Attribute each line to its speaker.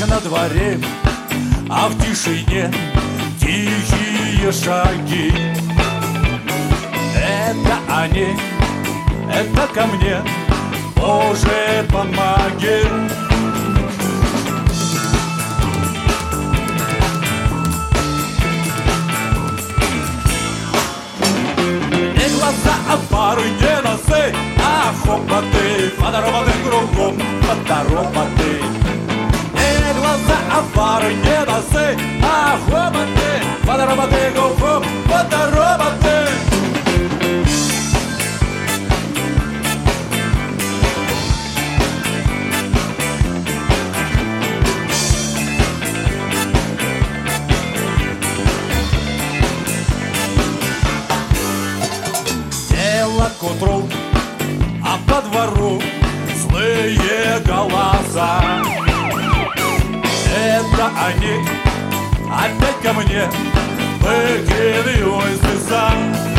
Speaker 1: на дворе, а в тишине тихие шаги. Это они, это ко мне, Боже, помоги. Не глаза, а пары, не носы, а хлопоты, фотороботы кругом, фотороботы. Не глаза, а пары, не носы, а хлопоты, фотороботы кругом, фотороботы. К утру, а по двору злые голоса. Это они опять ко мне выкидывают слеза.